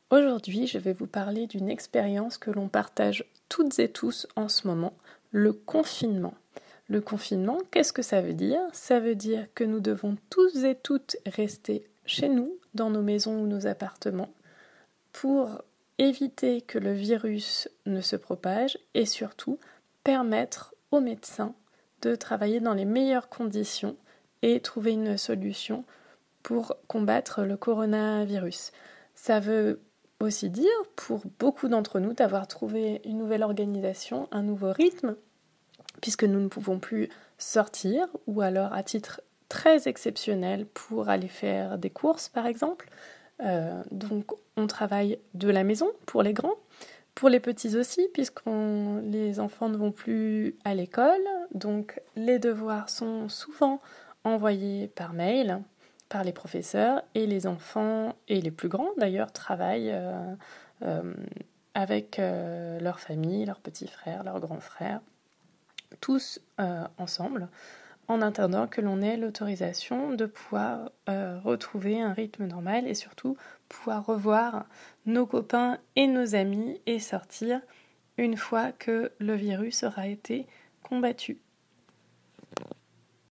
Aujourd'hui, je vais vous parler d'une expérience que l'on partage toutes et tous en ce moment, le confinement. Le confinement, qu'est-ce que ça veut dire ? Ça veut dire que nous devons tous et toutes rester chez nous, dans nos maisons ou nos appartements, pour éviter que le virus ne se propage et surtout permettre aux médecins de travailler dans les meilleures conditions et trouver une solution pour combattre le coronavirus. Ça veut aussi dire, pour beaucoup d'entre nous, d'avoir trouvé une nouvelle organisation, un nouveau rythme, puisque nous ne pouvons plus sortir, ou alors à titre très exceptionnel pour aller faire des courses, par exemple. Donc on travaille de la maison pour les grands, pour les petits aussi, puisque les enfants ne vont plus à l'école, donc les devoirs sont souvent envoyés par mail, par les professeurs, et les enfants, et les plus grands d'ailleurs, travaillent avec leur famille, leurs petits frères, leurs grands frères, tous ensemble, en attendant que l'on ait l'autorisation de pouvoir retrouver un rythme normal et surtout pouvoir revoir nos copains et nos amis et sortir une fois que le virus aura été combattu.